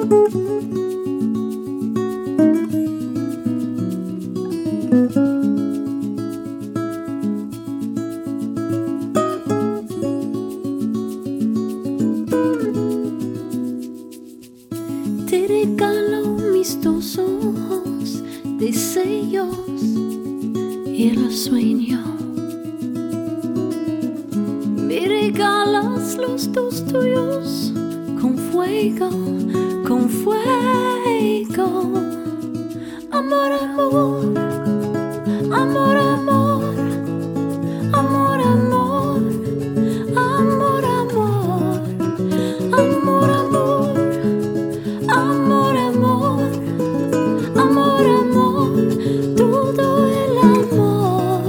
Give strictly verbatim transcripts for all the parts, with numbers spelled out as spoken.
Te regalo mis dos ojos, deseos y los sueños. Me regalas los dos tuyos con fuego, con fuego. Amor, amor, amor, amor, amor, amor, amor, amor, amor, amor. Amor, amor, amor, amor, todo el amor.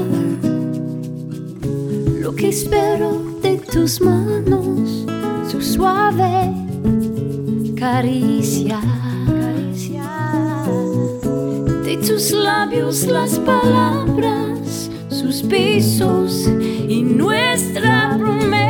Lo que espero de tus manos, su suave caricia, de tus labios las palabras, sus besos y nuestra promesa.